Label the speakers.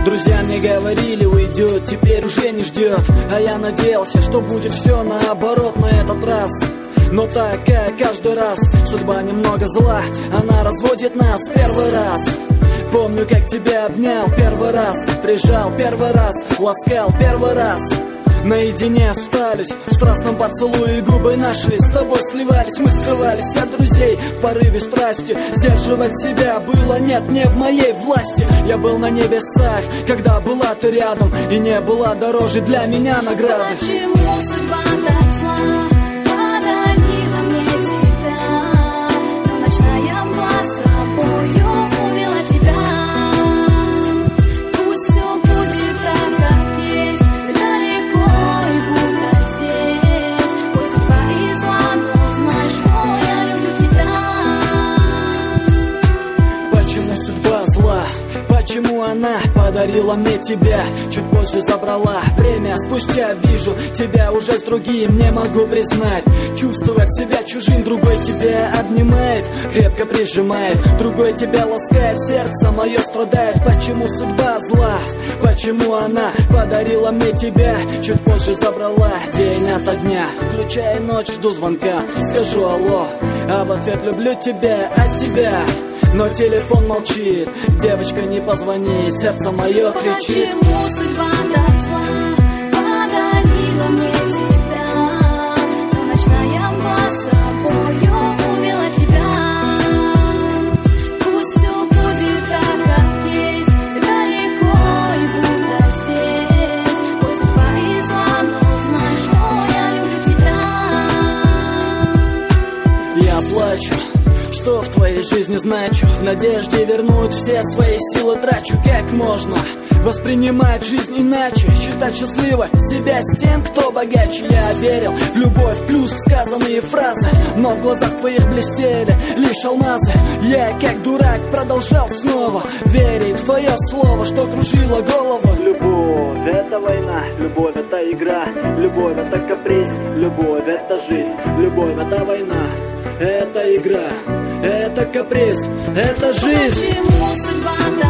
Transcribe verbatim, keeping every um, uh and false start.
Speaker 1: Друзья мне говорили, уйдет, теперь уже не ждет. А я надеялся, что будет все наоборот на этот раз. Но такая каждый раз, судьба немного зла, она разводит нас первый раз. Помню, как тебя обнял первый раз, прижал первый раз, ласкал первый раз. Наедине остались, в страстном поцелуе губы наши с тобой сливались. Мы скрывались от друзей в порыве страсти. Сдерживать себя было нет, не в моей власти. Я был на небесах, когда была ты рядом, и не была дороже для меня награды.
Speaker 2: Почему судьба так зла? Подарила мне тебя, но ночная мгла с собою увела тебя. Пусть все будет так, как есть, далеко и будто здесь. Хоть судьба и зла, но знай, что я люблю тебя.
Speaker 1: Почему судьба зла? Почему она подарила мне тебя, чуть позже забрала? Время спустя вижу тебя уже с другим, не могу признать. Чувствовать себя чужим, другой тебя обнимает, крепко прижимает, другой тебя ласкает, сердце мое страдает. Почему судьба зла? Почему она подарила мне тебя, чуть позже забрала? День ото дня, включая ночь, жду звонка, скажу алло, а в ответ люблю тебя от тебя. Но телефон молчит, девочка не позвони, сердце мое кричит.
Speaker 2: Почему судьба так зла? Подарила мне тебя, но ночная мгла с собою увела тебя. Пусть все будет так, как есть, далеко и будто здесь. Хоть судьба и зла, но знай, что я люблю тебя.
Speaker 1: Я плачу, что в твоей жизни значу, в надежде вернуть все свои силы трачу. Как можно воспринимать жизнь иначе, считать счастливо себя с тем, кто богаче? Я верил в любовь, плюс в сказанные фразы, но в глазах твоих блестели лишь алмазы. Я, как дурак, продолжал снова верить в твое слово, что кружило голову. Любовь — это война, любовь — это игра, любовь — это каприз, любовь — это жизнь, любовь — это война, это игра, это каприз, это жизнь.
Speaker 2: Почему судьба